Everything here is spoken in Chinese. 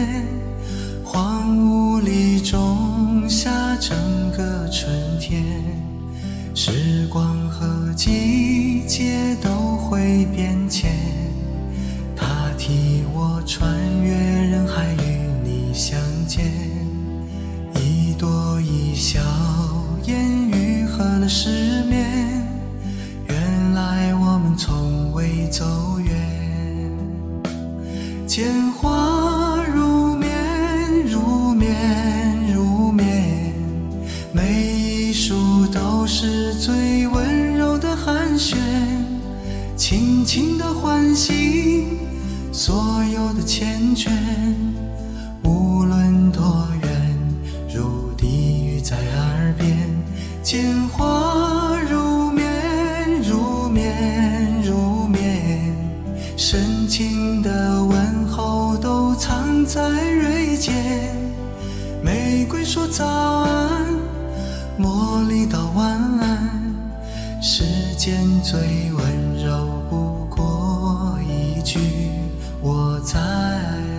荒芜里种下整个春天。时光和季节都会变迁，它替我穿越人海与你相见。一朵一笑，烟雨合了失眠，原来我们从未走远。见花如眠如眠如眠，每一束都是最温柔的寒暄，轻轻地唤醒所有的缱绻。无论多远，如低语在耳边。见花如眠如眠如眠，深情的问候都藏在蕊间。玫瑰说早安，茉莉道晚安，世间最温柔不过一句我在